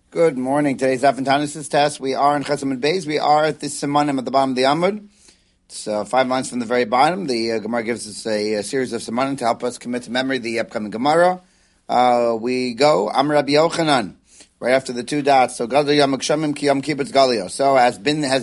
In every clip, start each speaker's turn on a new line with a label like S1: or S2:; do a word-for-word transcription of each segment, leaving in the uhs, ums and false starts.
S1: Good morning. Today's Daf and Tanis test. We are in Chesam and Beis. We are at this Simanim at the bottom of the Amud. It's uh, five lines from the very bottom. The uh, Gemara gives us a, a series of Simanim to help us commit to memory the upcoming Gemara. Uh, we go Amar Rabbi Yochanan right after the two dots. So Gadol Yom Gshamim Ki Yom Kibbutz Galio. So as been has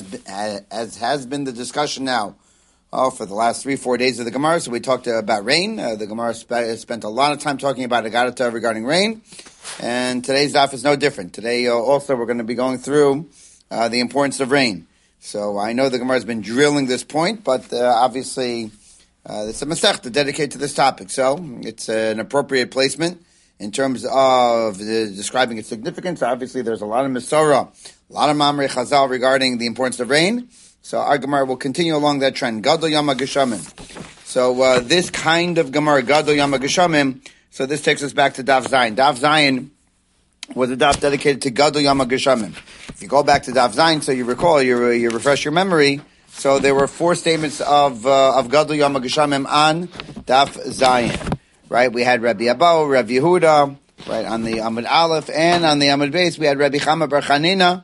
S1: as has been the discussion now oh, for the last three four days of the Gemara. So we talked uh, about rain. Uh, the Gemara sp- spent a lot of time talking about Agadata regarding rain. And today's daf is no different. Today uh, also we're going to be going through uh, the importance of rain. So I know the Gemara has been drilling this point, but uh, obviously uh, it's a masechta dedicated to this topic. So it's uh, an appropriate placement in terms of uh, describing its significance. Obviously there's a lot of Mesorah, a lot of Mamrei Chazal regarding the importance of rain. So our Gemara will continue along that trend. Gadol Yom HaGeshamim. So uh, this kind of Gemara, Gadol Yom HaGeshamim, so this takes us back to Daf Zayin. Daf Zayin was a daf dedicated to Gadol Yom HaGeshamim. If you go back to Daf Zayin, so you recall, you, you refresh your memory, so there were four statements of uh, of Gadol Yom HaGeshamim on Daf Zayin. Right? We had Rabbi Abba, Rabbi Yehuda, right, on the Amud Aleph, and on the Amud Beis, we had Rabbi Chama Bar Chanina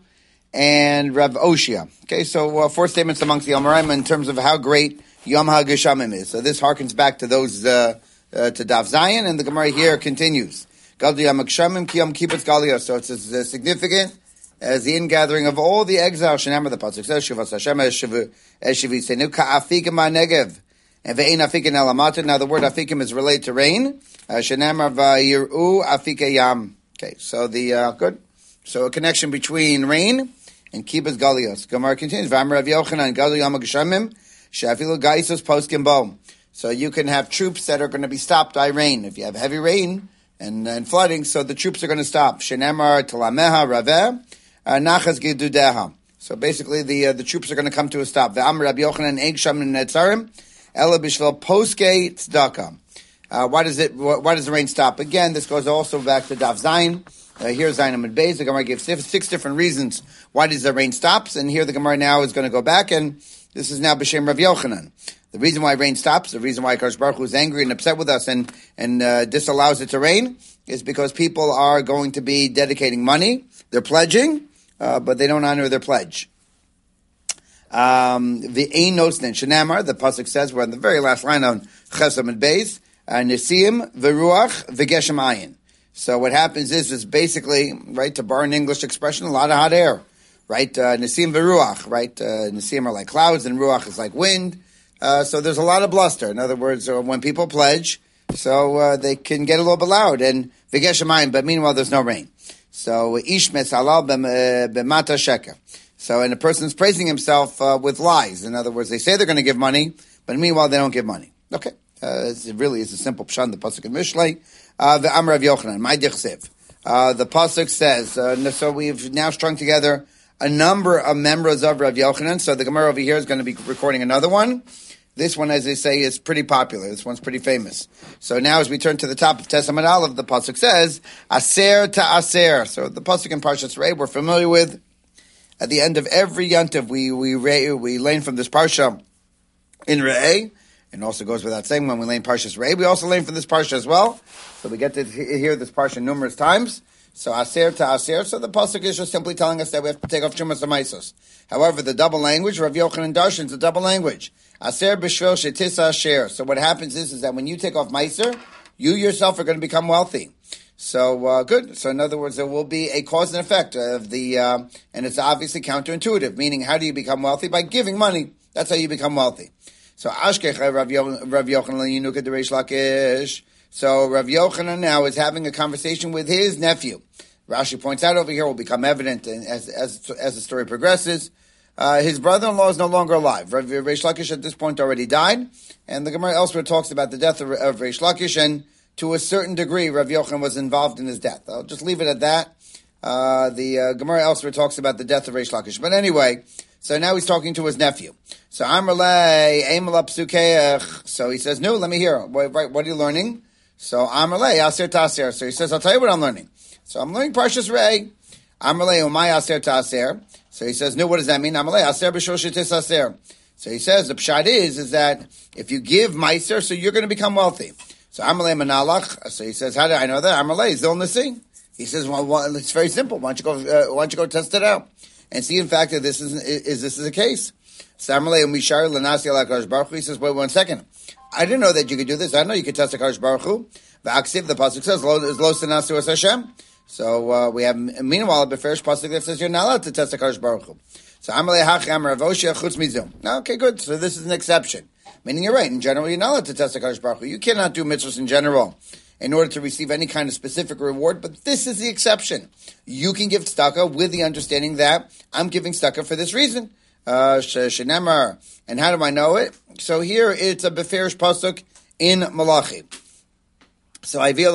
S1: and Rav Oshia. Okay, so uh, four statements amongst the Amoraim in terms of how great Yom HaGeshamim is. So this harkens back to those uh, Uh, to Daf Zayin, and the Gemara here continues. Gadol Yom HaGeshamim Ki Yom Kibbutz Galio. So it's as uh, significant as the ingathering of all the exiles. Shenamar, the pasuk says, Shivas Hashem Eshivitzenu Ka'afikim HaNegev and Ve'ein Afikim Elamata. Now the word Afikim is related to rain. Shenamar Va'yiru Afike Yam. Okay, so the uh, good. So a connection between rain and Kibbutz Galios. Gemara continues. V'amar Rav Yochanan Gadol Yom HaGeshamim She'afilu Gaisos Poskim Bo. So you can have troops that are going to be stopped by rain. If you have heavy rain and, and flooding, so the troops are going to stop. Shenemar Talameha Raveh Nachas Gidudeha. So basically the uh, the troops are going to come to a stop. Ve'amar Rabbi Yochanan Eig Sham Netzarim Ela Bishvel Poske Tzedakah. Why does it? Why does the rain stop? Again, this goes also back to Daf Zayin. Uh, here Zayin Amud Beis. The Gemara gives six, six different reasons why does the rain stops, and here the Gemara now is going to go back, and this is now B'Shem Rav Yochanan. The reason why rain stops, the reason why Kadosh Baruch Hu is angry and upset with us and and uh, disallows it to rain, is because people are going to be dedicating money. They're pledging, uh, but they don't honor their pledge. Um, the Ein Nosnen Shenamar, the pasuk says, we're on the very last line on Chesam and Beis, Nisim v'Ruach v'Geshem Ayin. So what happens is, is basically, right, to borrow an English expression, a lot of hot air, right? Uh, Nisim v'Ruach, right? Uh, Nisim are like clouds and Ruach is like wind. Uh, so there's a lot of bluster. In other words, uh, when people pledge, so uh, they can get a little bit loud. And v'geshamayim, but meanwhile there's no rain. So ish mesalal b'mata sheker. So and a person's praising himself uh, with lies. In other words, they say they're going to give money, but meanwhile they don't give money. Okay, uh, it really is a simple pshan. The pasuk in Mishlei, the Amar Rav Yochanan, my dichsev. The pasuk says. Uh, so we've now strung together a number of members of Rav Yochanan. So the Gemara over here is going to be recording another one. This one, as they say, is pretty popular. This one's pretty famous. So now as we turn to the top of Testament Aleph, the pasuk says, Aser to Aser. So the pasuk in Parshas Re'eh we're familiar with. At the end of every Yontiv, we we we learn from this Parsha in Re'eh. And also goes without saying, when we learn Parshas Re'eh, we also learn from this Parsha as well. So we get to hear this Parsha numerous times. So Aser to Aser. So the pasuk is just simply telling us that we have to take off Chumas Amaisos. However, the double language, Rav Yochanan Darshan, is a double language. Aser b'shvel shetisa asher. So what happens is, is that when you take off Meiser, you yourself are going to become wealthy. So uh, good. So in other words, there will be a cause and effect of the, uh, and it's obviously counterintuitive. Meaning, how do you become wealthy? By giving money. That's how you become wealthy. So Ashkech Rav Yochanan Yinuka Dereish Lakish. So Rav Yochanan now is having a conversation with his nephew. Rashi points out over here, will become evident as as as the story progresses. Uh, his brother-in-law is no longer alive. Rav Reish Lakish at this point already died, and the Gemara elsewhere talks about the death of, of Reish Lakish, and to a certain degree, Rav Yochanan was involved in his death. I'll just leave it at that. Uh, the uh, Gemara elsewhere talks about the death of Reish Lakish. But anyway, so now he's talking to his nephew. So Amrlei, Eimelap Sukeach. So he says, no, let me hear. What, what are you learning? So Amrlei, Aser Taser. So he says, I'll tell you what I'm learning. So I'm learning Parshas Re'eh. Amrlei, Umay Aser Taser. So he says, no, what does that mean? Amalei, aser b'shol shetis aser. So he says, the pshat is, is that if you give meiser, so you're going to become wealthy. So Amalei manalach. So he says, how do I know that? Amalei, zil nasi. He says, well, well it's very simple. Why don't you go, uh, why don't you go test it out and see, in fact, that this is, is this is the case. He says, wait one second. I didn't know that you could do this. I know you could test the Kadosh Baruch Hu. The Aksiv, the pasuk says, "Lo is lo senasu es Hashem." So uh, we have, meanwhile, the first pasuk that says you're not allowed to test the Kadosh Baruch Hu. So Amalei Hacham Ravoshia Chutz Mizum. Okay, good. So this is an exception. Meaning you're right. In general, you're not allowed to test the Kadosh Baruch Hu. You cannot do mitzvahs in general in order to receive any kind of specific reward. But this is the exception. You can give tzedakah with the understanding that I'm giving tzedakah for this reason. Uh, Shenemar. And how do I know it? So here it's a beferish pasuk in Malachi. So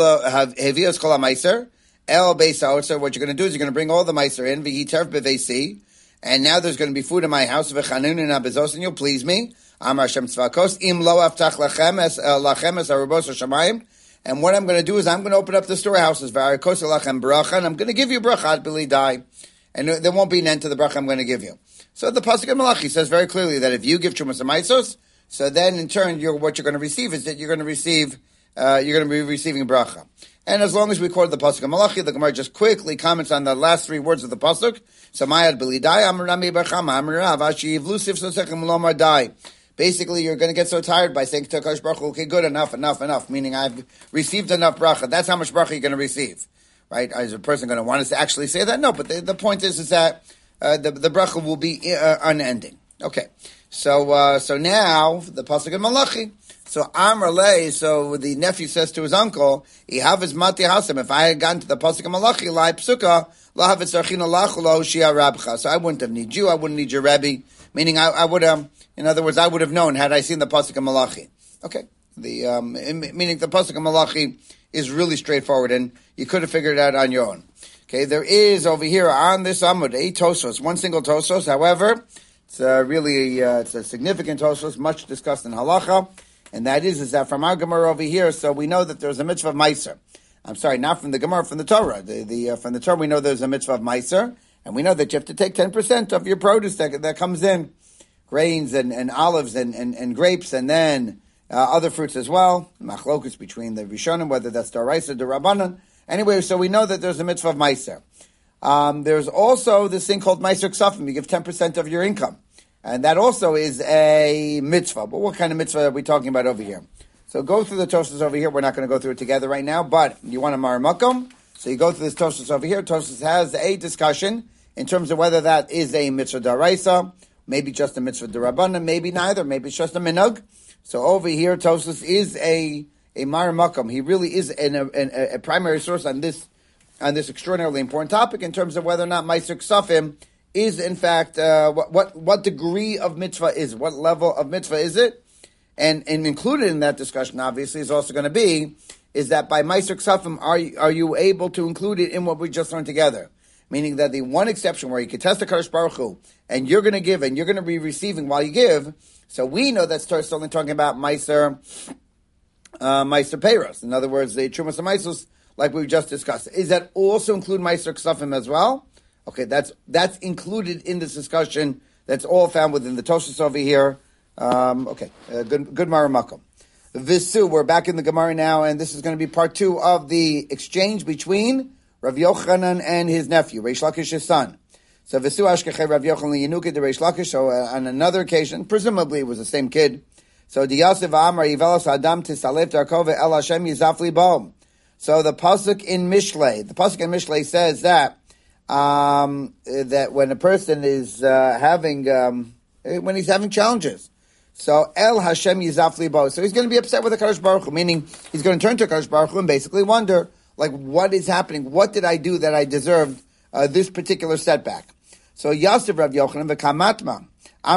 S1: Havios Kol HaMeiser El Beis HaOtzer. What you're going to do is you're going to bring all the meiser in. V'yiterv b'veisi. And now there's going to be food in my house. V'chanun and abezos, and you'll please me. Amar Hashem Tzvakos. Im lo aftach lachem es lachem es arubos hashamayim. And what I'm going to do is I'm going to open up the storehouses. V'arikos lachem bracha. And I'm going to give you bracha. Bili die. And there won't be an end to the bracha I'm going to give you. So the pasuk in Malachi says very clearly that if you give Trumas HaMaisos, so then in turn you're, what you're going to receive is that you're going to receive, uh, you're going to be receiving bracha. And as long as we quote the pasuk in Malachi, the Gemara just quickly comments on the last three words of the pasuk. Samayad Belidai Amrami Bachama Amrav Ashiv Lusif Sosechem Lomar Dai. Basically, you're going to get so tired by saying to Kadosh Baruch Hu, okay, good, enough, enough, enough. Meaning I've received enough bracha. That's how much bracha you're going to receive, right? Is a person going to want us to actually say that? No, but the, the point is, is that Uh, the, the bracha will be uh, unending. Okay. So, uh, so now, the pasuk in Malachi. So, Amr Lei, so the nephew says to his uncle, Ihav is mati hasem, if I had gotten to the pasuk in Malachi, lai psuka, la havet sarchina lachulo shia rabcha. So I wouldn't have need you, I wouldn't need your Rebbe. Meaning, I, I would have, in other words, I would have known had I seen the pasuk in Malachi. Okay. The, um, meaning the pasuk in Malachi is really straightforward, and you could have figured it out on your own. Okay, there is over here on this Amud a Tosos, one single Tosos. However, it's uh, really uh, it's a significant Tosos, much discussed in Halacha, and that is is that from our Gemara over here. So we know that there's a mitzvah of Meiser. I'm sorry, not from the Gemara, from the Torah. The, the uh, from the Torah we know there's a mitzvah of Meiser, and we know that you have to take ten percent of your produce that that comes in, grains and, and olives and, and, and grapes, and then uh, other fruits as well. Machlokus between the Rishonim, whether that's Daraisa or Rabbanan. Anyway, so we know that there's a mitzvah of Meiser. Um, there's also this thing called Meiser Ksafim. You give ten percent of your income. And that also is a mitzvah. But what kind of mitzvah are we talking about over here? So go through the Tosfos over here. We're not going to go through it together right now, but you want a Maramakum. So you go through this Tosfos over here. Tosfos has a discussion in terms of whether that is a mitzvah daraisa, maybe just a mitzvah darabbana, maybe neither, maybe it's just a minug. So over here, Tosfos is a a Mar Makam. He really is an, an, a primary source on this on this extraordinarily important topic in terms of whether or not Meiser Ksafim is in fact uh, what, what what degree of mitzvah is, what level of mitzvah is it, and and included in that discussion obviously is also going to be is that by Meiser Ksafim are you, are you able to include it in what we just learned together? Meaning that the one exception where you can test the Kadosh Baruch Hu and you're going to give and you're going to be receiving while you give. So we know that starts only talking about Meiser. Uh, Meiser Peiros. In other words, the Trumas HaMaisos, like we just discussed. Is that also include Meiser Ksafim as well? Okay, that's that's included in this discussion. That's all found within the Toshos over here. Um, okay, uh, good good Maramakum. Visu, we're back in the Gemara now, and this is going to be part two of the exchange between Rav Yochanan and his nephew, Reish Lakish's son. So Visu Ashkechei Rav Yochanan Yenuke de Reish Lakish. So uh, on another occasion, presumably it was the same kid. So the Yosef Amar Yivelos Adam Tisalef Darkova El Hashem Yizafli Bo. So the pasuk in Mishlei, the pasuk in Mishlei says that um, that when a person is uh, having um, when he's having challenges, so El Hashem Yizafli Bo. So he's going to be upset with the Kadosh Baruch Hu, meaning he's going to turn to Kadosh Baruch Hu and basically wonder, like, what is happening? What did I do that I deserved uh, this particular setback? So Yosef Rav Yochanan v'Kamatma.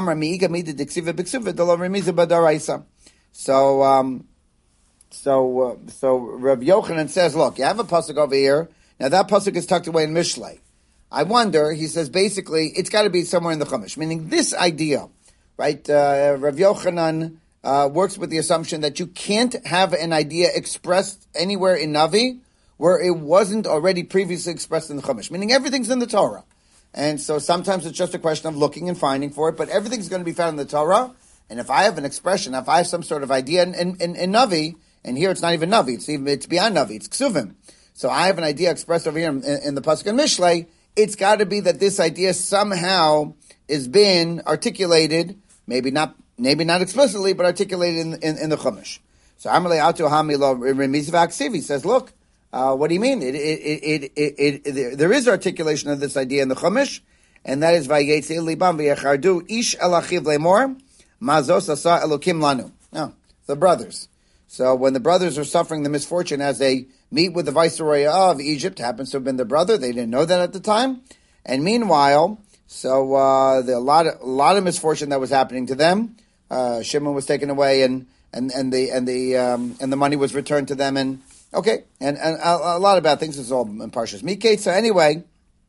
S1: So, um, so, uh, so Rav Yochanan says, look, you have a pasuk over here. Now that pasuk is tucked away in Mishlei. I wonder, he says, basically, it's got to be somewhere in the Chumash. Meaning this idea, right? Uh, Rav Yochanan uh, works with the assumption that you can't have an idea expressed anywhere in Navi where it wasn't already previously expressed in the Chumash. Meaning everything's in the Torah. And so sometimes it's just a question of looking and finding for it, but everything's going to be found in the Torah. And if I have an expression, if I have some sort of idea in, in, in, in Navi, and here it's not even Navi, it's even, it's beyond Navi, it's Ksuvim. So I have an idea expressed over here in, in the Pasuk and Mishlei. It's got to be that this idea somehow is being articulated, maybe not, maybe not explicitly, but articulated in, in, in the Chumash. So Amalei Atu Hamilo Remiz V'Aksiv says, look, uh, what do you mean? It, it, it, it, it, it, there is articulation of this idea in the Chumash, and that is Vayetzi Libam V'Yachardu Ish Elachiv Lemor Mazos Asa Elokim Lanu. No, the brothers. So when the brothers are suffering the misfortune as they meet with the viceroy of Egypt, happens to have been the brother, they didn't know that at the time. And meanwhile, so uh, the, a lot of a lot of misfortune that was happening to them. Uh, Shimon was taken away, and and and the and the um, and the money was returned to them, and okay, and and a, a lot of bad things. This is all in Parshas Miketz. So anyway,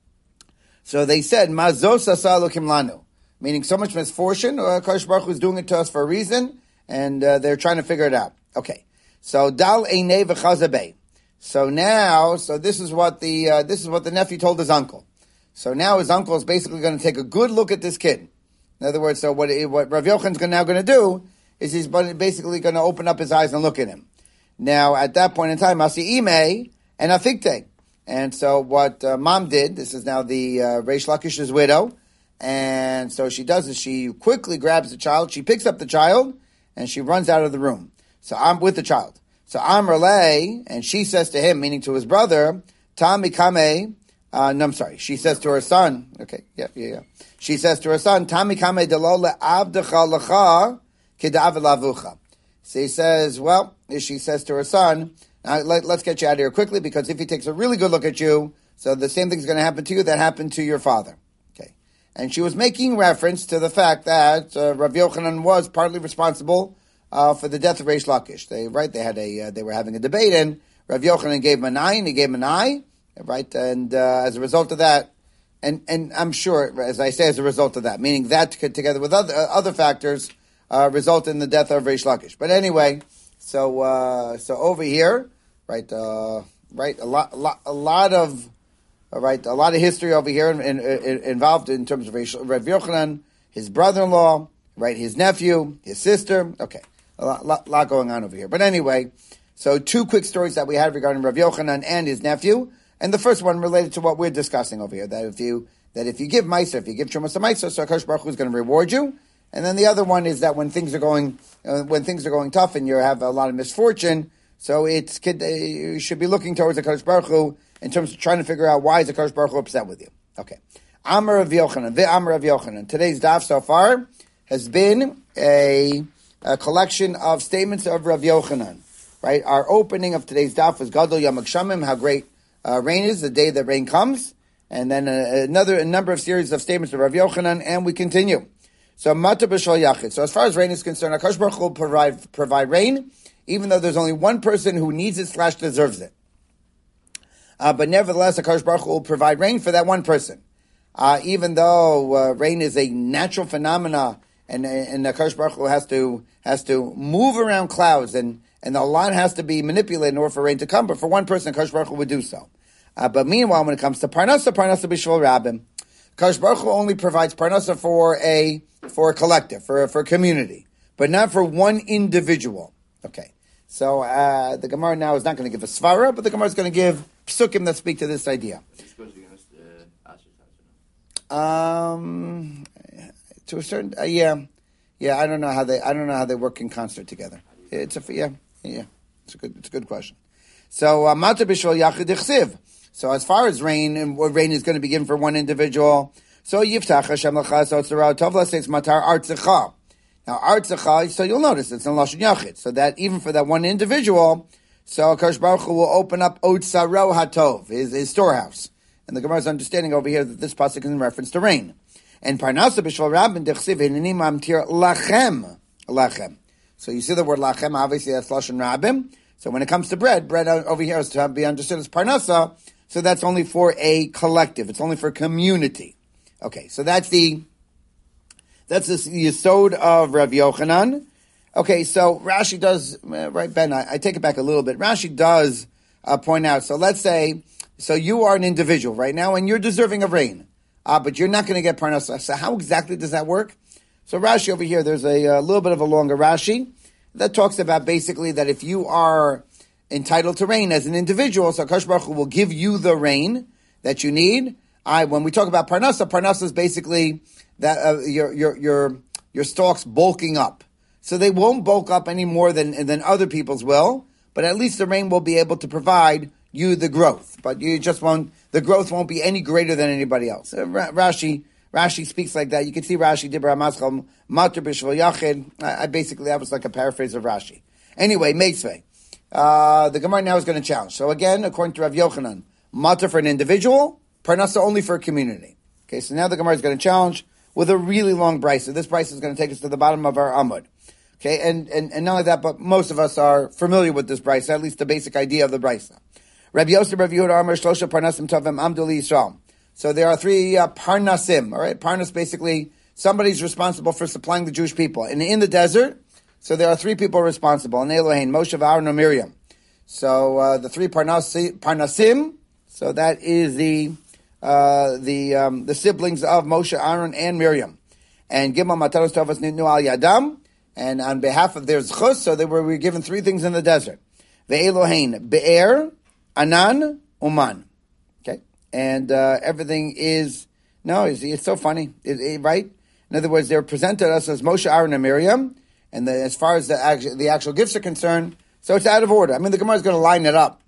S1: so they said Mazos Asa Elokim Lanu, meaning so much misfortune. Uh, Kadosh Baruch Hu is doing it to us for a reason, and uh, they're trying to figure it out. Okay, so Dal Einei V'Chazabei. So now, so this is what the uh, this is what the nephew told his uncle. So now his uncle is basically going to take a good look at this kid. In other words, so what what Rav Yochanan's now going to do is he's basically going to open up his eyes and look at him. Now at that point in time, Asi Ime and Afikte. And so what uh, mom did, this is now the uh, Reish Lakish's widow, and so she does is she quickly grabs the child, she picks up the child, and she runs out of the room. So I'm with the child. So Amr Lay, and she says to him, meaning to his brother, Tam Mikame, uh, no, I'm sorry, she says to her son, okay, yeah, yeah, yeah. She says to her son, Tam Mikame Delole Abdecha Lecha Kedav Lavucha. So he says, well, she says to her son, now, let, let's get you out of here quickly, because if he takes a really good look at you, so the same thing's going to happen to you that happened to your father. Okay. And she was making reference to the fact that uh, Rav Yochanan was partly responsible Uh, for the death of Reish Lakish. They, right, they had a, uh, they were having a debate, and Rav Yochanan gave him an eye, and he gave him an eye, right, and, uh, as a result of that, and, and I'm sure, as I say, as a result of that, meaning that together with other, uh, other factors, uh, result in the death of Reish Lakish. But anyway, so, uh, so over here, right, uh, right, a lot, a lot, a lot of, uh, right, a lot of history over here in, in, in, involved in terms of Rav Yochanan, his brother-in-law, right, his nephew, his sister, okay. A lot, lot, lot going on over here. But anyway, so two quick stories that we had regarding Rav Yochanan and his nephew. And the first one related to what we're discussing over here, that if you, that if you give Meiser, if you give Trumas to Meiser, so HaKadosh Baruch Hu is going to reward you. And then the other one is that when things are going, uh, when things are going tough and you have a lot of misfortune, so it's, uh, you should be looking towards HaKadosh Baruch Hu in terms of trying to figure out why is HaKadosh Baruch Hu upset with you. Okay. Amar Rav Yochanan, Ve'amar Rav Yochanan. Today's daf so far has been a, a collection of statements of Rav Yochanan, right? Our opening of today's daf was Gadol Yom HaGshamim, how great uh, rain is, the day that rain comes, and then uh, another a number of series of statements of Rav Yochanan, and we continue. So Mata B'Shal Yachid. So as far as rain is concerned, HaKadosh Baruch Hu will provide, provide rain, even though there's only one person who needs it slash deserves it. Uh, but nevertheless, HaKadosh Baruch Hu will provide rain for that one person. Uh, even though uh, rain is a natural phenomena, and and the HaKadosh Baruch Hu has to has to move around clouds, and, and a lot has to be manipulated in order for rain to come. But for one person, HaKadosh Baruch Hu would do so. Uh, but meanwhile, when it comes to Parnasa, Parnasa B'Shvil Rabbim, HaKadosh Baruch Hu only provides Parnasa for a for a collective, for a, for a community, but not for one individual. Okay, so uh, the Gemara now is not going to give a svara, but the Gemara is going to give psukim that speak to this idea. Um. To a certain, uh, yeah, yeah. I don't know how they. I don't know how they work in concert together. It's a yeah, yeah. It's a good. It's a good question. So Mata B'Shvil Yachid Ichsiv. So as far as rain and what rain is going to be given for one individual, so Yiftach Hashem L'cha So Tzara Tovla says Matar Artzecha. Now Artzecha. So you'll notice it's in Lashon Yachid. So that even for that one individual, so HaKadosh Baruch Hu will open up Otzaro Hatov, his, his storehouse. And the Gemara's understanding over here that this pasuk is in reference to rain. And Parnasa B'Shvil Rabbin Dechsiv Hineni Mamtir Lachem Lachem. So you see the word Lachem, obviously that's Lashon Rabbim. So when it comes to bread, bread over here is to be understood as Parnasa. So that's only for a collective. It's only for a community. Okay, so that's the that's the Yesod of Rav Yochanan. Okay, so Rashi does uh, right, Ben. I, I take it back a little bit. Rashi does uh, point out. So let's say, so you are an individual right now, and you're deserving of rain. Uh, but you're not going to get Parnasa. So how exactly does that work? So Rashi over here, there's a, a little bit of a longer Rashi that talks about basically that if you are entitled to rain as an individual, so HaKadosh Baruch Hu will give you the rain that you need. I, when we talk about parnasa, parnasa is basically that uh, your your your your stalks bulking up. So they won't bulk up any more than than other people's will, but at least the rain will be able to provide you the growth. But you just won't. The growth won't be any greater than anybody else. Uh, Rashi Rashi speaks like that. You can see Rashi Dibra Maschal Matur B'Shvil Yachid. I basically that was like a paraphrase of Rashi. Anyway, Meitzvei. Uh, the Gemara now is going to challenge. So again, according to Rav Yochanan, Matur for an individual, parnasa only for a community. Okay, so now the Gemara is going to challenge with a really long brisa. This brisa is going to take us to the bottom of our Amud. Okay, and, and, and not only that, but most of us are familiar with this brisa, at least the basic idea of the brisa. Rabbi Yosef, Rabbi Yehuda, Amar, Shlosha, Parnasim, Tovim, Amdu Yisrael. So there are three uh, Parnasim, all right? Parnas, basically, somebody's responsible for supplying the Jewish people. And in the desert, so there are three people responsible. And Elohim, Moshe, Aaron, and Miriam. So uh, the three Parnasi, Parnasim, so that is the uh, the um, the siblings of Moshe, Aaron, and Miriam. And Gimel Mataros Tovas Nitnu Al Yadam. And on behalf of their zchus, so they were, we were given three things in the desert. Ve'elohein, Be'er, Anan, Uman. Okay? And uh, everything is, no, it's, it's so funny, it, it, right? In other words, they were presented to us as Moshe, Aaron, and Miriam. And the, as far as the actual, the actual gifts are concerned, so it's out of order. I mean, the Gemara is going to line it up.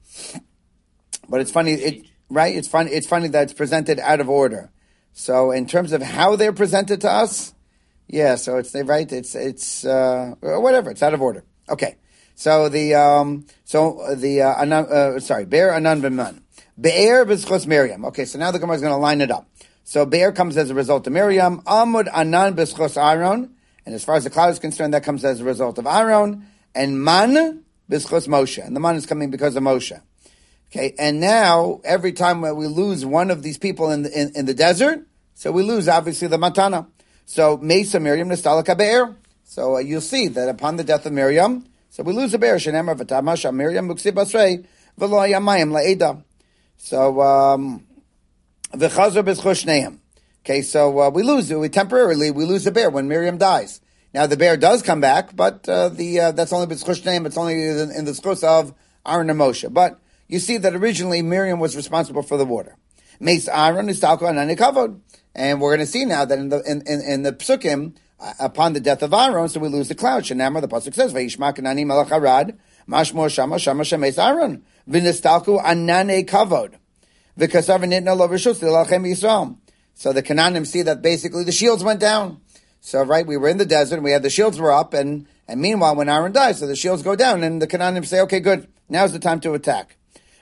S1: But it's funny, it, right? It's funny, it's funny that it's presented out of order. So in terms of how they're presented to us, yeah, so it's right. It's it's uh, whatever. It's out of order. Okay. So the um, so the uh, Anan, uh, sorry, Be'er Anan B'man, Be'er B'schos Miriam. Okay, so now the Gemara is going to line it up. So Be'er comes as a result of Miriam. Amud Anan B'schos Aaron, and as far as the cloud is concerned, that comes as a result of Aaron. And Man B'schos Moshe, and the Man is coming because of Moshe. Okay, and now every time we lose one of these people in the in, in the desert, so we lose obviously the Matana. So, Mesa Miriam Nestalaka Be'er. So, uh, you'll see that upon the death of Miriam, so we lose a bear. Shenemar v'tamasha Miriam muksib basrei v'lo yamayim la'eda. So, um, v'chazor b'schos shneim. Okay, so uh, we lose, we temporarily, we lose the bear when Miriam dies. Now, the bear does come back, but uh, the uh, that's only b'schos shneim, it's only in, in the schos of Aaron and Moshe. But you see that originally Miriam was responsible for the water. Meis Aaron is talko anani kavod. And we're going to see now that in the in, in, in the psukim, uh, upon the death of Aaron, so we lose the cloud. Shenamar, the pasuk says, "Vayishma kanani melech harad, mashmo shama shama shemes Aaron, v'nistalku anane kavod, v'kasav nitna lo rishus l'lachem Yisrael." So the Canaanim see that basically the shields went down. So right, we were in the desert, and we had the shields were up, and and meanwhile when Aaron dies, so the shields go down, and the Canaanim say, "Okay, good, now's the time to attack."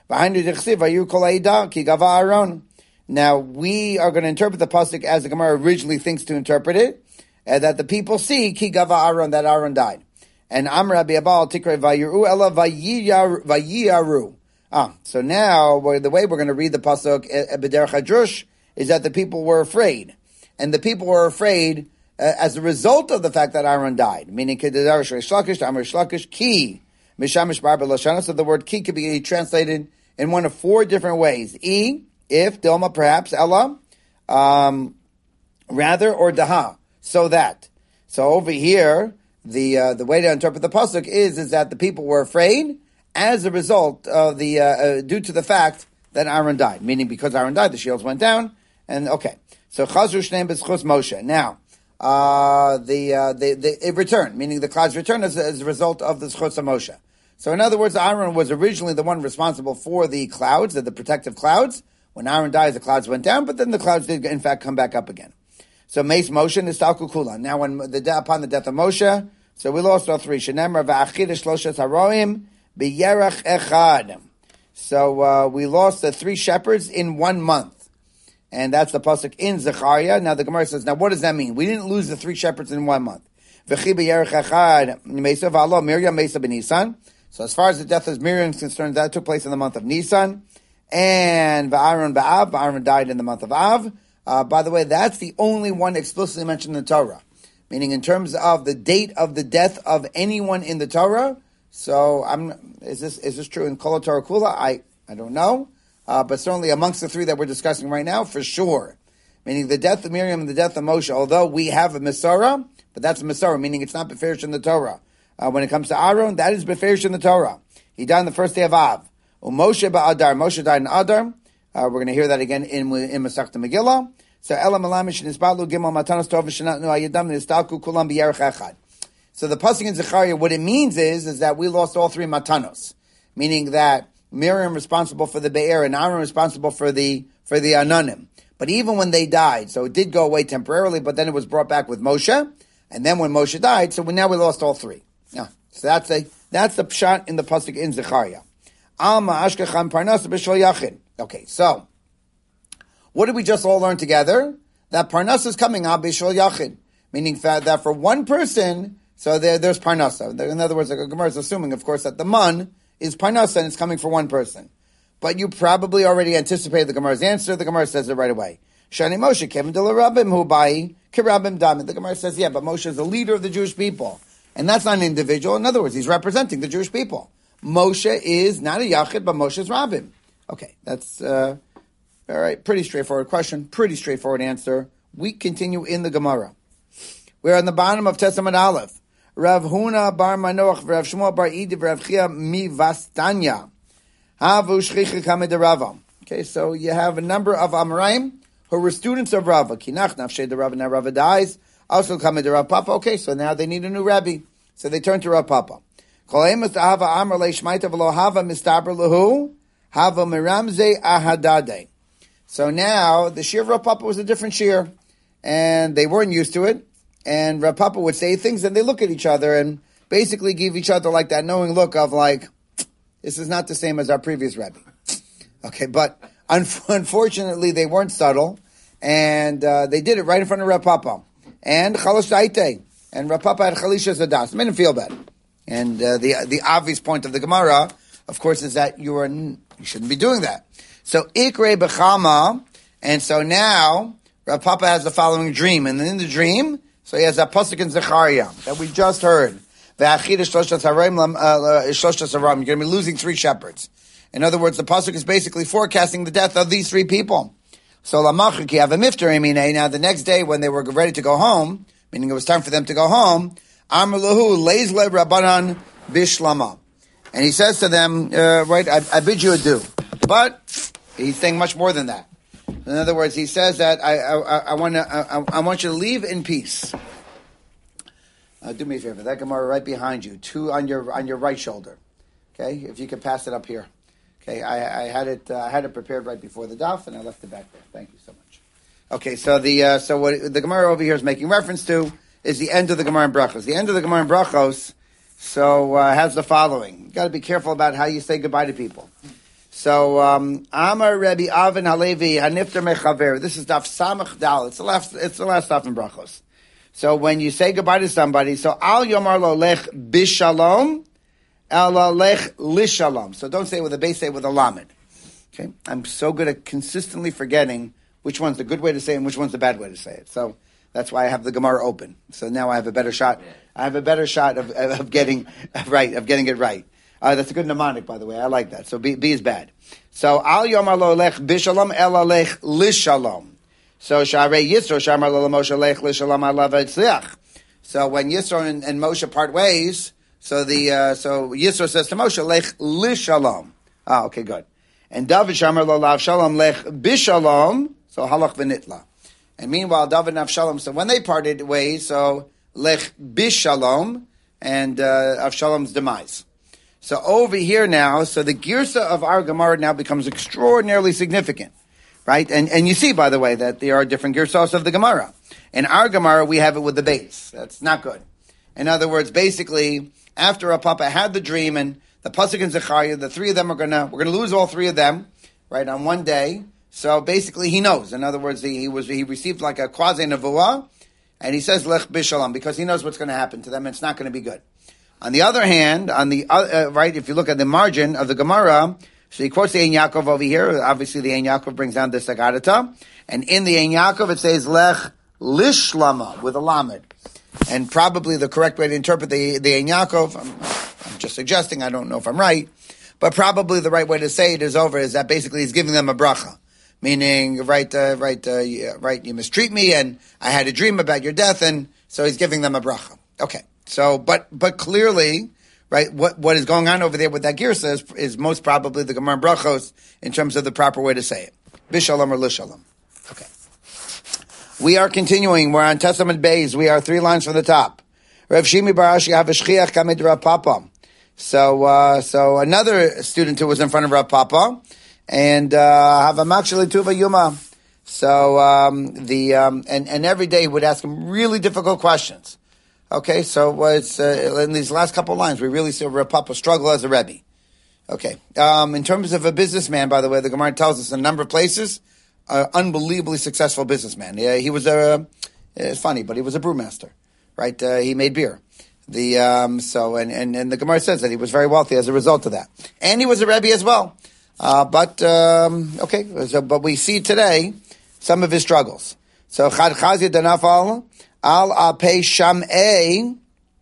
S1: Now, we are going to interpret the pasuk as the Gemara originally thinks to interpret it, uh, that the people see, ki gava Aaron, that Aaron died. And Amr Rabbi Abal tikre vayiru ela vayiyaru. Ah, so now, the way we're going to read the pasuk, b'derech hadrush, is that the people were afraid. And the people were afraid uh, as a result of the fact that Aaron died. Meaning, kedar shlakish, amr shlakish, ki, mishamish bar b'lashana. So the word ki could be translated in one of four different ways. E, if, Dilma, perhaps, Ella, um, rather, or Daha, so that. So over here, the uh, the way to interpret the pasuk is is that the people were afraid as a result of the, uh, uh, due to the fact that Aaron died. Meaning because Aaron died, the shields went down, and okay. So Chazru Shneim B'Schus Moshe. Now, uh, the, uh, the, the, it returned, meaning the clouds returned as, as a result of the Schus of Moshe. So in other words, Aaron was originally the one responsible for the clouds, the, the protective clouds. When Aaron dies, the clouds went down, but then the clouds did, in fact, come back up again. So Meis Moshe Nistalku Kula. Now, when the upon the death of Moshe, so we lost all three. Shenemar va'achid shloshes haroim b'yerach echad. So uh, we lost the three shepherds in one month, and that's the pasuk in Zechariah. Now the Gemara says, now what does that mean? We didn't lose the three shepherds in one month. V'chi b'yerach echad Mesa v'alo Miriam Mesa b'Nisan. So as far as the death of Miriam is concerned, that took place in the month of Nisan. And Aaron Ba'av, Aaron died in the month of Av. Uh, by the way, that's the only one explicitly mentioned in the Torah. Meaning in terms of the date of the death of anyone in the Torah. So I'm, is this is this true in Kol Torah Kula? I, I don't know. Uh, but certainly amongst the three that we're discussing right now, for sure. Meaning the death of Miriam and the death of Moshe, although we have a Masorah, but that's a Masorah, meaning it's not Beferish in the Torah. Uh, when it comes to Aaron, that is Beferish in the Torah. He died on the first day of Av. Moshe ba'Adar. Moshe died in Adar. Uh, we're going to hear that again in in Masechta Megillah. So Elam Alamish Nisbalu Gimel Matanos Tov Shenatnu Ayadam Nistalku Kulam B'Yerech Echad. So the pasuk in Zechariah, what it means is is that we lost all three matanos, meaning that Miriam responsible for the Be'er and Aaron responsible for the for the Ananim. But even when they died, so it did go away temporarily, but then it was brought back with Moshe, and then when Moshe died, so we, now we lost all three. Yeah, so that's a that's the pshat in the pasuk in Zechariah. Alma Ashkecham Parnas B'Shol Yachin. Okay, so what did we just all learn together? That Parnas is coming out B'Shol Yachin, meaning that for one person, so there, there's Parnasa. In other words, the Gemara is assuming, of course, that the man is Parnasa and it's coming for one person. But you probably already anticipated the Gemara's answer. The Gemara says it right away. Shani Moshe Kevin de Rabim who by Kirabim Damid. The Gemara says, yeah, but Moshe is the leader of the Jewish people. And that's not an individual. In other words, he's representing the Jewish people. Moshe is not a Yachid, but Moshe is Rabim. Okay, that's, uh, all right, pretty straightforward question. Pretty straightforward answer. We continue in the Gemara. We're on the bottom of Testament Aleph. Rav Huna bar Manoach, Rav Shmuel bar Idi, Rav Chia mi Vastanya. Havu shchicha kamed Rava. Okay, so you have a number of Amoraim who were students of Rava. Kinach nafshe the Rava, now Rava dies. Also kamed Rav Papa. Okay, so now they need a new Rabbi. So they turn to Rav Papa. Kolemus hava amar leishmaita v'lo hava mistaber lahu hava miramze ahadade. So now the shir of Rav Papa was a different shir, and they weren't used to it. And Rav Papa would say things, and they look at each other and basically give each other like that knowing look of like, this is not the same as our previous Rebbe. Okay, but un- unfortunately they weren't subtle, and uh, they did it right in front of Rav Papa. And Chalash Daite, and Rav Papa had Chalisha Zadas. It made him feel bad. And uh, the the obvious point of the Gemara, of course, is that you are you shouldn't be doing that. So Ikrei Bechama, and so now Rav Papa has the following dream, and in the dream, so he has a pasuk in Zechariah that we just heard. You're going to be losing three shepherds. In other words, the pasuk is basically forecasting the death of these three people. So lamachik, you have a mifter. Now the next day when they were ready to go home, meaning it was time for them to go home, Amar lahu leis le rabbanan bishlama, and he says to them, uh, right, I, I bid you adieu. But he's saying much more than that. In other words, he says that I I, I want to I, I want you to leave in peace. Uh, do me a favor. That Gemara right behind you, two on your on your right shoulder. Okay, if you could pass it up here. Okay, I, I had it uh, I had it prepared right before the daf, and I left it back there. Thank you so much. Okay, so the uh, so what the Gemara over here is making reference to is the end of the Gemara in Brachos. The end of the Gemara in Brachos, so uh, has the following. You got to be careful about how you say goodbye to people. So, um, Amar Rebbe Avin Halevi Hanifter Mechaver. This is Daf Samach Dal. It's the last. It's the last stuff in Brachos. So when you say goodbye to somebody, so Al Yomar Lo Lech Bishalom, Al Lech Lishalom. So don't say it with a base, say it with a lamed. Okay, I'm so good at consistently forgetting which one's the good way to say it and which one's the bad way to say it. So that's why I have the Gemara open. So now I have a better shot. I have a better shot of, of getting right, of getting it right. Uh, that's a good mnemonic, by the way. I like that. So B, B is bad. So Al Yomar Lo Lech Bishalom, El Lech Lishalom. So Sharei Yisro Shamar Lo Moshe Lech Lishalom Alav Etzliach. So when Yisro and, and Moshe part ways, so the uh, so Yisro says to Moshe Lech Lishalom. Ah, okay, good. And David Shamar Lo Lav Shalom Lech Bishalom. So Halach V'Nitla. And meanwhile, David and Avshalom. So when they parted ways, so Lech Bishalom and uh, Avshalom's demise. So over here now, so the girsa of our Gemara now becomes extraordinarily significant, right? And and you see, by the way, that there are different girsas of the Gemara. In our Gemara, we have it with the base. That's not good. In other words, basically, after Rav Papa had the dream and the pasuk in Zechariah, the three of them are gonna we're gonna lose all three of them, right, on one day. So basically, he knows. In other words, he, he was he received like a quasi nevuah, and he says Lech Bishalom because he knows what's going to happen to them. And it's not going to be good. On the other hand, on the uh, right, if you look at the margin of the Gemara, so he quotes the Ein Yaakov over here. Obviously, the Ein Yaakov brings down the Sagadata, and in the Ein Yaakov it says Lech Lishlama with a lamed, and probably the correct way to interpret the the Ein Yaakov. I'm, I'm just suggesting. I don't know if I'm right, but probably the right way to say it is over is that basically he's giving them a bracha, meaning right, uh, right, uh, yeah, right. You mistreat me, and I had a dream about your death, and so he's giving them a bracha. Okay. So, but but clearly, right, what, what is going on over there with that girsa is, is most probably the Gemara Brachos in terms of the proper way to say it. Bishalom or Lishalom. Okay. We are continuing. We're on Testament Bays. We are three lines from the top. Rav Shimi bar Ashi have a shchiach kamid Rav Papa. So, uh, so another student who was in front of Rav Papa, and, uh, have a makshali tuva yuma. So, um, the, um, and, and every day he would ask him really difficult questions. Okay, so it's, uh, in these last couple of lines, we really see Rav Papa struggle as a Rebbe. Okay, um, in terms of a businessman, by the way, the Gemara tells us in a number of places, uh, unbelievably successful businessman. Yeah, he was a, it's funny, but he was a brewmaster, right? Uh, he made beer. The, um, so, and, and, and the Gemara says that he was very wealthy as a result of that. And he was a Rebbe as well. Uh, but, um, okay, so, but we see today some of his struggles. So, Chad Chazi Danafal, Al Ape Sham'e,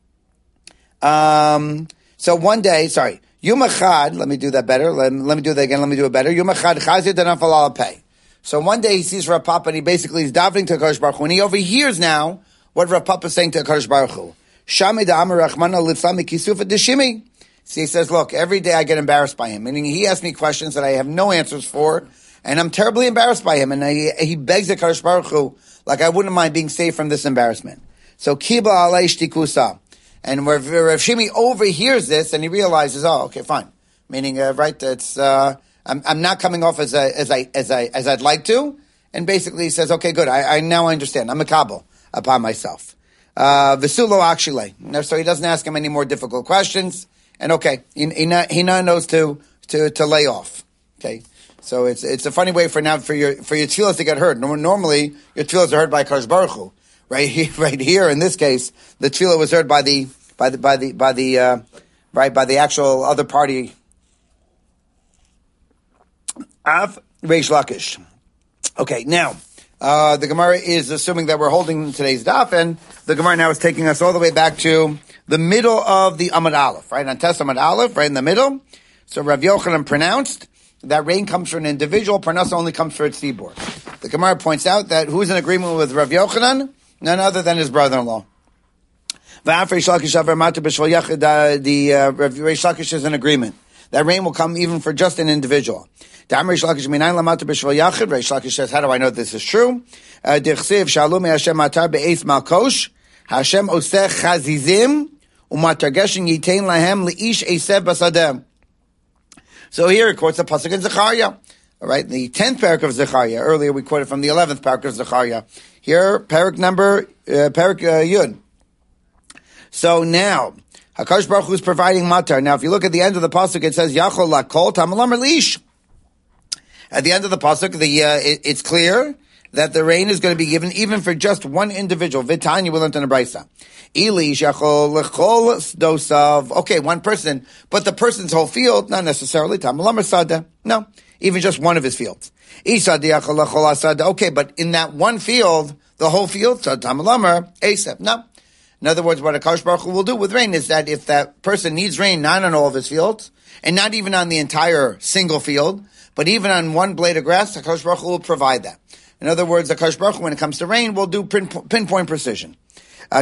S1: um, so one day, sorry, Yom Echad, let me do that better, let, let me do that again, let me do it better. Yom Echad Chazi Danafal Al Ape. So one day he sees Rav Papa and he basically is davening to HaKadosh Baruch Hu, and he overhears now what Rav Papa is saying to HaKadosh Baruch Hu. Shami da'amar Rachmana liflami kisufa deshimi. So he says, look, every day I get embarrassed by him, meaning he asks me questions that I have no answers for, and I'm terribly embarrassed by him, and he, he begs HaKadosh Baruch Hu, like I wouldn't mind being saved from this embarrassment. So kiba alei shtikusa. And Rav Shimi overhears this, and he realizes, oh, okay, fine. Meaning, uh, right, it's, uh, I'm, I'm not coming off as, a, as I, as I, as I'd like to, and basically he says, okay, good, I, I now I understand. I'm a kabel upon myself. Uh, Visulo Akshile. So he doesn't ask him any more difficult questions. And okay, he, he, he now knows to, to, to lay off. Okay. So it's, it's a funny way for now, for your, for your tefillas to get heard. Normally, your tefillas are heard by Kadosh Baruch Hu. Right here, right here, in this case, the tefillah was heard by the, by the, by the, by the, uh, right, by the actual other party. Av Reish Lakish. Okay, now, Uh, the Gemara is assuming that we're holding today's daf, and the Gemara now is taking us all the way back to the middle of the Amud Aleph, right? On Test Amud Aleph, right in the middle. So Rav Yochanan pronounced that rain comes for an individual, Parnasa only comes for its tzibur. The Gemara points out that who's in agreement with Rav Yochanan? None other than his brother-in-law. The uh, Rav Reish Lakish is in agreement that rain will come even for just an individual. The Reish Lakish says, how do I know this is true? Uh, Hashem oseh chazizim u'matargeshin yitain lahem leish esev basadem. So here it quotes the pasuk in Zechariah. All right, the tenth parak of Zechariah. Earlier we quoted from the eleventh parak of Zechariah. Here, parak number, uh, parak uh, Yud. So now, HaKadosh Baruch Hu is providing matar. Now if you look at the end of the pasuk, it says, Yachol lakol tamalam leish. At the end of the pasuk, the uh, it, it's clear that the rain is going to be given even for just one individual. Vitanya will learn in the brisa. Okay, one person, but the person's whole field, not necessarily. No, even just one of his fields. Okay, but in that one field, the whole field, no. In other words, what HaKadosh Baruch Hu will do with rain is that if that person needs rain, not on all of his fields, and not even on the entire single field, but even on one blade of grass, HaKadosh Baruch Hu will provide that. In other words, HaKadosh Baruch Hu, when it comes to rain, will do pin, pinpoint precision. So uh,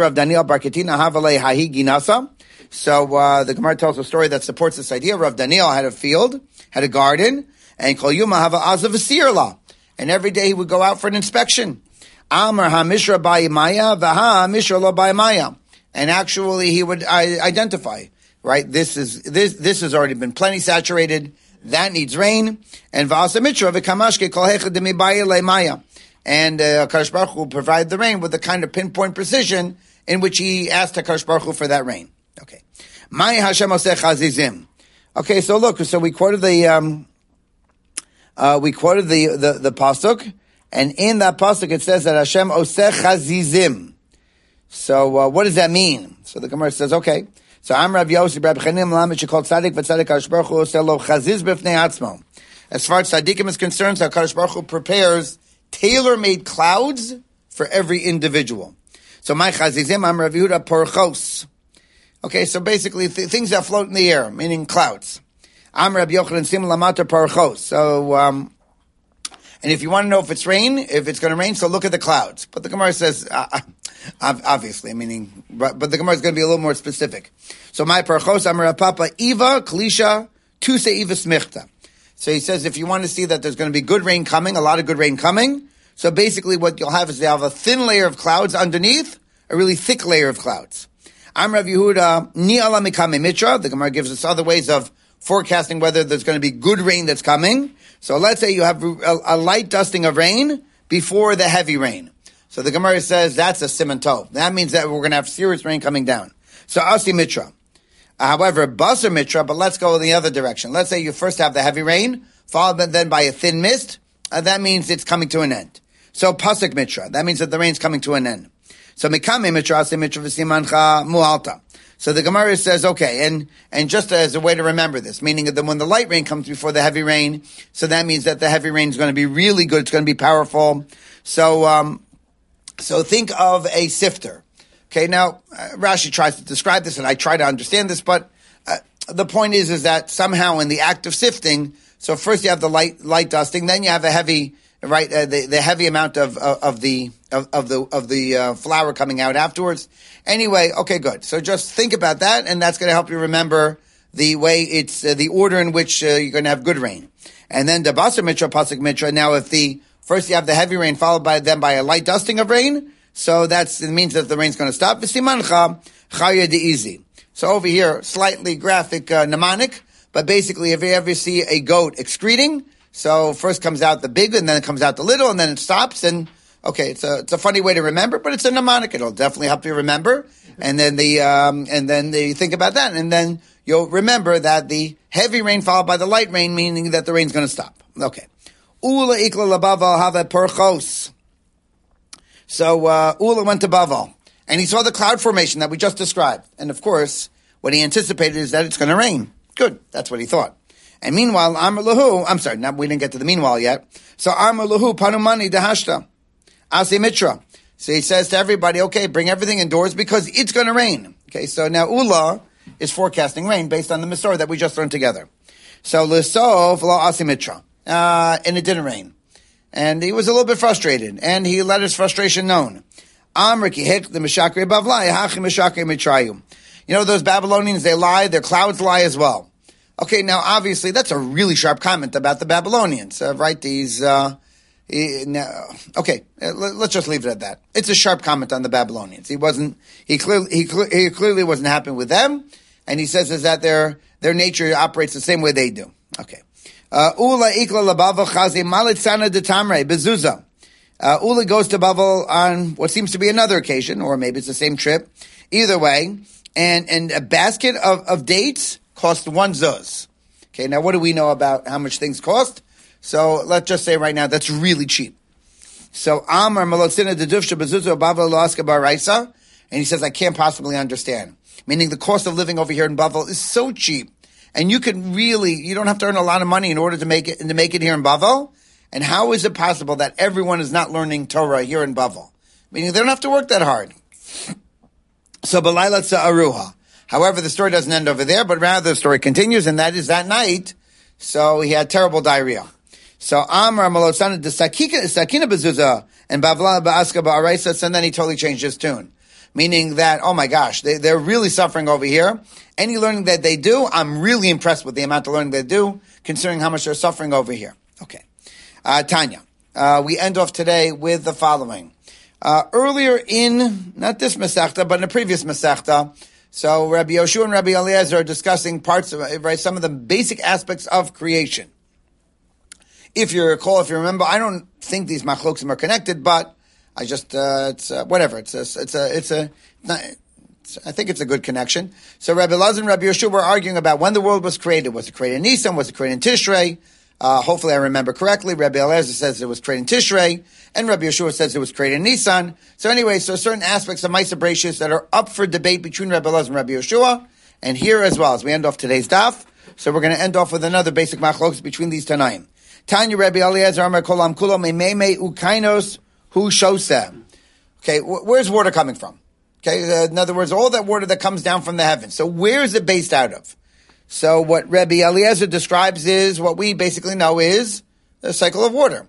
S1: the Gemara tells a story that supports this idea. Rav Daniel had a field, had a garden, and Kol Yuma have a azav v'sirla, and every day he would go out for an inspection. Amar ha-mishra ba'imaya v'ha mishra lo ba'imaya, and actually he would identify, right? This is this this has already been plenty saturated. That needs rain, and v'asa mitra v'kamashke kol hechad demibaya le'maya. And uh, HaKadosh Baruch Hu will provide the rain with the kind of pinpoint precision in which he asked HaKadosh Baruch Hu for that rain. Okay. Mai Hashem oseh chazizim. Okay, so look, so we quoted the, um, uh, we quoted the, the, the pasuk, and in that pasuk it says that Hashem oseh chazizim. So, uh, what does that mean? So the Gemara says, okay. So I'm Rav Yossi, Rav Chanim Lamed, she called Tzadik, but Tzadik HaKadosh Baruch Hu oseh lo chaziz b'fnei atzmo. As far as Tzadikim is concerned, so HaKadosh Baruch Hu prepares tailor-made clouds for every individual. So my chazizim, I'm Rav Yehuda Porchos. Okay, so basically th- things that float in the air, meaning clouds. I'm Rav Yochanan Sim Lamata Porchos. So, um, And if you want to know if it's rain, if it's going to rain, so look at the clouds. But the Gemara says, uh, obviously, meaning, but, but the Gemara is going to be a little more specific. So my parchos amar papa Eva Kalisha Tuse Eva Smichta. So he says, if you want to see that there's going to be good rain coming, a lot of good rain coming, so basically what you'll have is they have a thin layer of clouds underneath, a really thick layer of clouds. I'm Rav Yehuda, Ni ala mikame mitra. The Gemara gives us other ways of forecasting whether there's going to be good rain that's coming. So let's say you have a, a light dusting of rain before the heavy rain. So the Gemara says that's a siman tov. That means that we're going to have serious rain coming down. So asi mitra. However, basar mitra, but let's go in the other direction. Let's say you first have the heavy rain, followed then by a thin mist. Uh, that means it's coming to an end. So pasuk mitra. That means that the rain's coming to an end. So mikame mitra asi mitra v'simancha mu'alta. So the Gemara says, okay, and, and just as a way to remember this, meaning that when the light rain comes before the heavy rain, so that means that the heavy rain is going to be really good, it's going to be powerful. So, um, so think of a sifter. Okay, now, uh, Rashi tries to describe this, and I try to understand this, but, uh, the point is, is that somehow in the act of sifting, so first you have the light, light dusting, then you have a heavy, right, uh, the, the heavy amount of, of, of the, of, of the, of the, uh, flour coming out afterwards. Anyway, okay, good. So just think about that, and that's going to help you remember the way it's, uh, the order in which uh, you're going to have good rain. And then the basar mitra, pasuk mitra. Now, if the, first you have the heavy rain followed by, then by a light dusting of rain, so that's, it means that the rain's going to stop. V'simancha, chaya de'izi. So over here, slightly graphic, uh, mnemonic, but basically if you ever see a goat excreting, so first comes out the big, and then it comes out the little, and then it stops, and okay, it's a it's a funny way to remember, but it's a mnemonic. It'll definitely help you remember. And then the um and then the, you think about that, and then you'll remember that the heavy rain followed by the light rain, meaning that the rain's going to stop. Okay. Ula ikla labaval have perchos. So uh, Ula went to Baval, and he saw the cloud formation that we just described. And of course, what he anticipated is that it's going to rain. Good, that's what he thought. And meanwhile, Amar Lahu, I'm sorry, not, we didn't get to the meanwhile yet. So Amar Lahu panumani dahashta. Asi mitra. So he says to everybody, okay, bring everything indoors because it's going to rain. Okay, so now Ula is forecasting rain based on the Masorah that we just learned together. So L'sof lo asi mitra. Uh, and it didn't rain. And he was a little bit frustrated, and he let his frustration known. Amriki hik the mishakri bavlai hachi mishakri mitrayu. You know, those Babylonians, they lie, their clouds lie as well. Okay, now obviously that's a really sharp comment about the Babylonians, uh, right? These, uh, he, no, okay, let's just leave it at that. It's a sharp comment on the Babylonians. He wasn't, he clearly, he, he clearly wasn't happy with them, and he says is that their, their nature operates the same way they do. Okay. Ula ikla labava chazi malitzana de tamre bezuza. Ula goes to Bavel on what seems to be another occasion, or maybe it's the same trip. Either way, and, and a basket of, of dates cost one zuz. Okay, now what do we know about how much things cost? So let's just say right now that's really cheap. So Amar Malotzina dedufsha bezuza Bavel loaska baraisa, and he says I can't possibly understand. Meaning the cost of living over here in Bavel is so cheap, and you can really you don't have to earn a lot of money in order to make it to make it here in Bavel. And how is it possible that everyone is not learning Torah here in Bavel? Meaning they don't have to work that hard. So Balayla Aruha. However, the story doesn't end over there, but rather the story continues, and that is that night. So he had terrible diarrhea. So Amar Malosana de Sakina Bezuza and Bavla Ba'aska Ba'araisa, and then he totally changed his tune. Meaning that, oh my gosh, they, they're really suffering over here. Any learning that they do, I'm really impressed with the amount of learning they do, considering how much they're suffering over here. Okay. Uh, Tanya. Uh, we end off today with the following. Uh, earlier in, not this Masechta, but in a previous Masechta, so Rabbi Yoshua and Rabbi Eliezer are discussing parts of, right, some of the basic aspects of creation. If you recall, if you remember, I don't think these machlokim are connected, but I just, uh, it's, uh, whatever, it's a, it's a, it's a, it's, I think it's a good connection. So Rabbi Eliezer and Rabbi Yoshua were arguing about when the world was created. Was it created in Nisan? Was it created in Tishrei? Uh, hopefully I remember correctly. Rabbi Eliezer says it was created in Tishrei, and Rabbi Yeshua says it was created in Nisan. So anyway, so certain aspects of Ma'aser Bereishis that are up for debate between Rabbi Eliezer and Rabbi Yeshua, and here as well, as we end off today's daf. So we're going to end off with another basic machlokes between these Tanaim. Tanya Rabbi Eliezer Amar Kolam Kulo Meimei Ukainos Hu Shoseh. Okay, wh- where's water coming from? Okay, uh, in other words, all that water that comes down from the heavens. So where is it based out of? So what Rabbi Eliezer describes is, what we basically know is a cycle of water.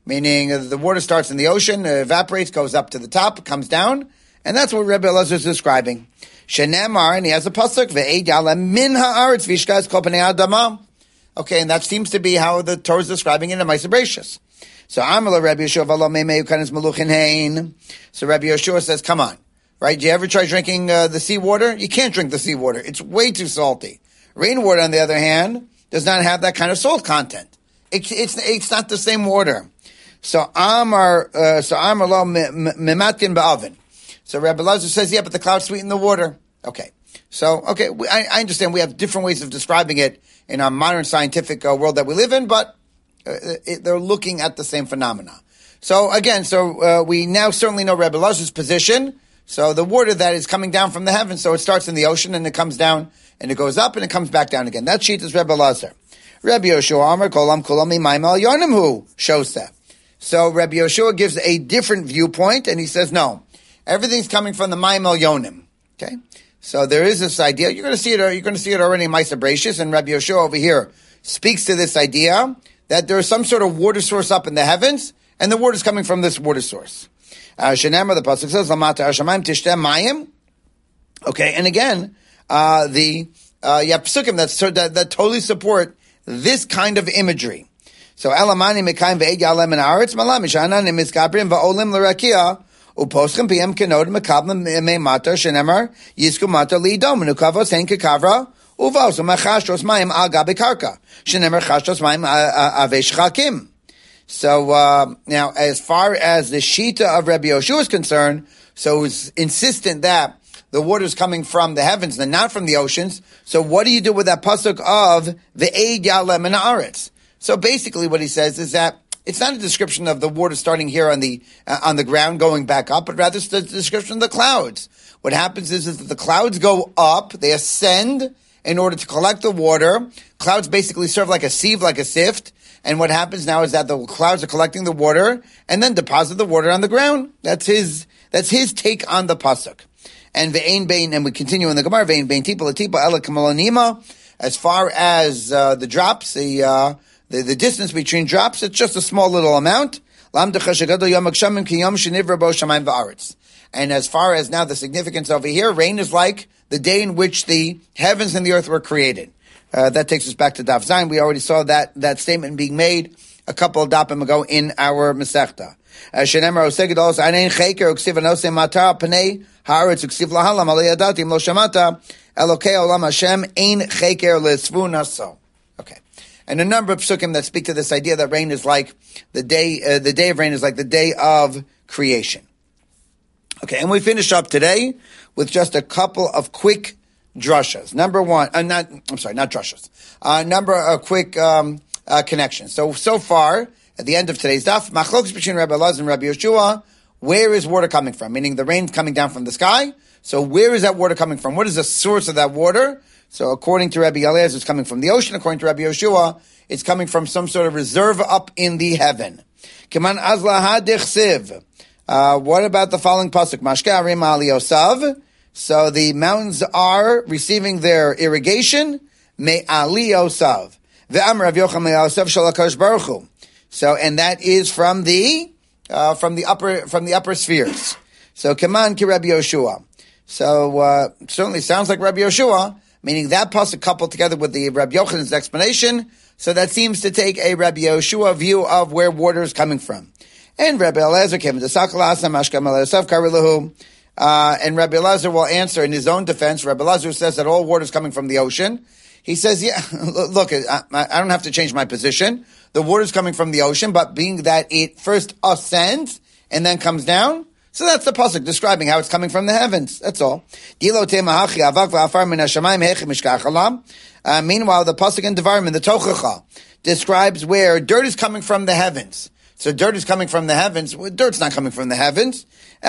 S1: meaning the water starts in the ocean, evaporates, goes up to the top, comes down, and that's what Rebbe Elazar is describing. Shenemar, and he has a pasuk, ve'ed yalem min ha'aretz v'yishkaz kol panei adama. Okay, and that seems to be how the Torah is describing it in Ma'aser Bereishis. So Amar Rabbi Yeshua v'lo meimei ukanis meluchin hein. So Rabbi Yeshua says, come on, right? Do you ever try drinking uh, the seawater? You can't drink the seawater; it's way too salty. Rainwater, on the other hand, does not have that kind of salt content. It, it's it's not the same water. So Amar, uh, so Amar lo mematkin ba'oven. So Rabbi Elazar says, yeah, but the clouds sweeten the water. Okay. So, okay, we, I, I understand we have different ways of describing it in our modern scientific uh, world that we live in, but uh, it, they're looking at the same phenomena. So, again, so uh, we now certainly know Rabbi Elazar's position. So the water that is coming down from the heavens, so it starts in the ocean and it comes down and it goes up and it comes back down again. That sheet is Rabbi Elazar. Rabbi Yoshua Amar Kolam Kulami Maimal Yonimhu shows that. So Rabbi Yoshua gives a different viewpoint and he says, no, everything's coming from the Maimal Yonim. Okay? So there is this idea. You're going to see it. You're going to see it already in Ma'aser Bereishis, and Rabbi Yoshua over here speaks to this idea that there is some sort of water source up in the heavens, and the water is coming from this water source. Shenamar, the pasuk says, "Lamata hashamayim tishtem mayim." Okay, and again, uh, the uh, you have psukim that, that that totally support this kind of imagery. So elamani mekayim ve'ed yalem and aretz malam mishanan miskabrim va'olim l'rakia. Uposchem pm kenod mekablam me'matar shenemar yisku matar li'idom menukavos hein kekavra uvos umachashos mayim al gabe karka shenemar chashos mayim avesh chakim. So uh, now, as far as the shita of Rabbi Yoshua is concerned, so it's insistent that the water is coming from the heavens and not from the oceans. So what do you do with that pasuk of ve'ed yalem and aretz? So basically, what he says is that it's not a description of the water starting here on the uh, on the ground going back up, but rather it's a description of the clouds. What happens is, is that the clouds go up, they ascend in order to collect the water. Clouds basically serve like a sieve, like a sift. And what happens now is that the clouds are collecting the water and then deposit the water on the ground. That's his that's his take on the pasuk. And ve'ein bein, and we continue in the Gemara, ve'ein bein tipa l'tipa ela kamalonima. As far as uh, the drops, the uh, The, the distance between drops, it's just a small little amount. And as far as now the significance over here, rain is like the day in which the heavens and the earth were created. Uh, that takes us back to Daf Zayin. We already saw that, that statement being made a couple of dapim ago in our Masechta. Shenemar oseged also anein cheker uksiv anose matar panei haaretz uksiv lahalam alei adatim lo shamata elokei olam Hashem ein cheker lesvu naso. Okay. And a number of psukim that speak to this idea that rain is like the day, uh, the day of rain is like the day of creation. Okay, and we finish up today with just a couple of quick drushas. Number one, uh, not, I'm sorry, not drushas. Uh, number of quick um, uh, connections. So, so far, at the end of today's daf, machlokas between Rabbi Elazar and Rabbi Yoshua, where is water coming from? Meaning the rain's coming down from the sky. So where is that water coming from? What is the source of that water? So according to Rabbi Elazar, it's coming from the ocean. According to Rabbi Yoshua, it's coming from some sort of reserve up in the heaven. Keman azla hadichsiv. Uh, what about the following pasuk? Mashka arim ali yosav. So the mountains are receiving their irrigation. Me ali yosav. Ve'am Rav Yochanan me yosav shel HaKadosh Baruch Hu. So, and that is from the uh, from the upper from the upper spheres. So keman ki Rabbi Yoshua. So uh, certainly sounds like Rabbi Yoshua. Meaning that pasuk coupled together with the Rabbi Yochanan's explanation, so that seems to take a Rabbi Yoshua view of where water is coming from. And Rabbi Elazar came to Sakalasa, Mashkam Elasaf Karilahu, uh, and Rabbi Elazar will answer in his own defense. Rabbi Elazar says that all water is coming from the ocean. He says, yeah, look, I, I don't have to change my position. The water is coming from the ocean, but being that it first ascends and then comes down, so that's the pasuk describing how it's coming from the heavens. That's all. Uh, meanwhile, the pasuk in Devarim, in the Tochacha, describes where dirt is coming from the heavens. So dirt is coming from the heavens. Well, dirt's not coming from the heavens.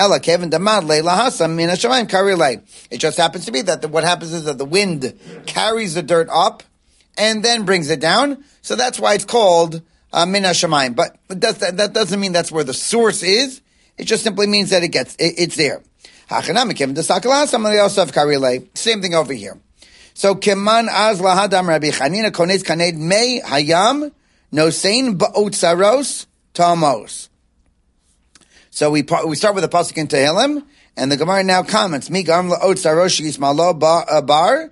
S1: It just happens to be that the, what happens is that the wind carries the dirt up and then brings it down. So that's why it's called uh, Min HaShamayim. But that, that doesn't mean that's where the source is. It just simply means that it gets, it, it's there. Same thing over here. So, Keman az lahadam Rabbi Chanina konetz kaned mei hayam nosein ba'otzaros Tamos. So we we start with the pasuk in Tehillim, and the Gemara now comments, Mi gam la'ot sarosh yismalo bar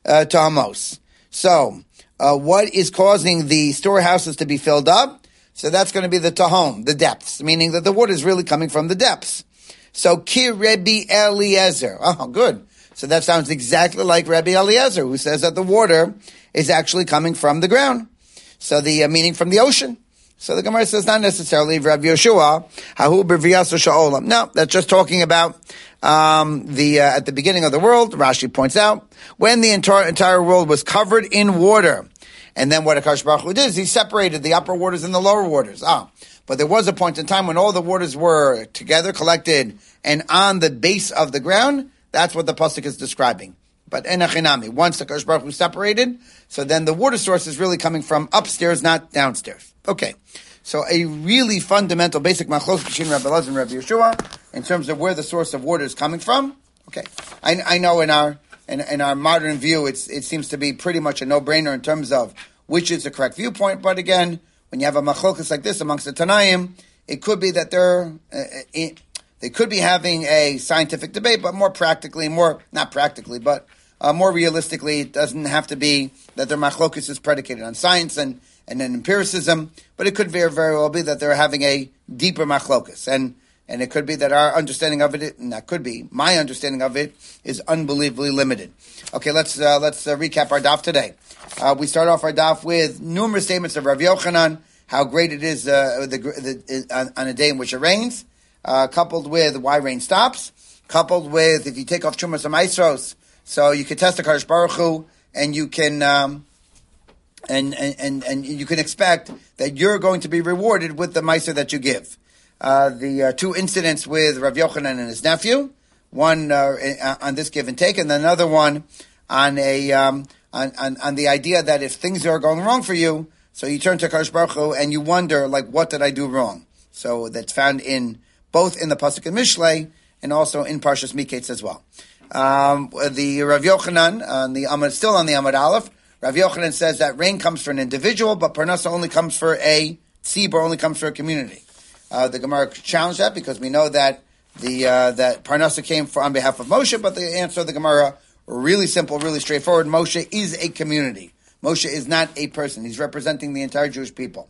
S1: Tamos. So, uh, what is causing the storehouses to be filled up? So that's going to be the tahom, the depths, meaning that the water is really coming from the depths. So, Ki Rebbe Eliezer. Oh, good. So that sounds exactly like Rebbe Eliezer, who says that the water is actually coming from the ground. So the uh, meaning from the ocean. So the Gemara says not necessarily Rav Yoshua, Hahu B'Viyaso Sha'olam. No, that's just talking about um, the uh, at the beginning of the world. Rashi points out when the entire entire world was covered in water, and then what Akash Baruch Hu did is he separated the upper waters and the lower waters. Ah, but there was a point in time when all the waters were together, collected, and on the base of the ground. That's what the pasuk is describing. But enachinami, once the Akash Baruch Hu separated, so then the water source is really coming from upstairs, not downstairs. Okay, so a really fundamental, basic machlokes between Rabbi Elazar and Rabbi Yeshua in terms of where the source of water is coming from. Okay, I, I know in our in, in our modern view, it's it seems to be pretty much a no-brainer in terms of which is the correct viewpoint. But again, when you have a machlokes like this amongst the Tanaim, it could be that they're uh, it, they could be having a scientific debate, but more practically, more not practically, but uh, more realistically, it doesn't have to be that their machlokes is predicated on science and. and then empiricism, but it could very, very well be that they're having a deeper machlokus. And and it could be that our understanding of it, and that could be, my understanding of it, is unbelievably limited. Okay, let's uh, let's uh, recap our daf today. Uh, we start off our daf with numerous statements of Rav Yochanan, how great it is uh, the, the, on, on a day in which it rains, uh, coupled with why rain stops, coupled with if you take off Chumas Amaisros, so you can test the Kadosh Baruch Hu, and you can... Um, And, and, and you can expect that you're going to be rewarded with the meiser that you give. Uh, the uh, two incidents with Rav Yochanan and his nephew, one uh, on this give and take, and another one on a um, on, on, on the idea that if things are going wrong for you, so you turn to Kadosh Baruch Hu and you wonder, like, what did I do wrong? So that's found in both in the pasuk in Mishlei and also in Parshas Miketz as well. Um, the Rav Yochanan on the Amud, still on the Amud Aleph. Rav Yochanan says that rain comes for an individual, but parnasa only comes for a tzibur, only comes for a community. Uh, the Gemara challenged that because we know that the uh, that parnasa came for on behalf of Moshe, but the answer of the Gemara really simple, really straightforward. Moshe is a community. Moshe is not a person. He's representing the entire Jewish people.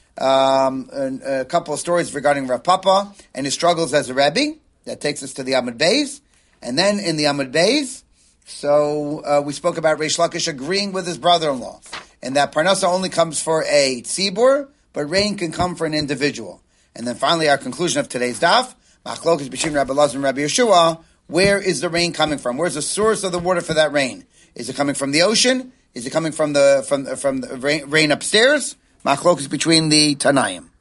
S1: Um, a, a couple of stories regarding Rav Papa and his struggles as a Rebbe. That takes us to the Amud Beis, and then in the Amud Beis. So uh, we spoke about Reish Lakish agreeing with his brother-in-law, and that parnasa only comes for a tzibur, but rain can come for an individual. And then finally, our conclusion of today's daf, machlokes between Rabbi Elazar and Rabbi Yeshua. Where is the rain coming from? Where's the source of the water for that rain? Is it coming from the ocean? Is it coming from the from from the rain, rain upstairs? Machlokes between the Tanaim.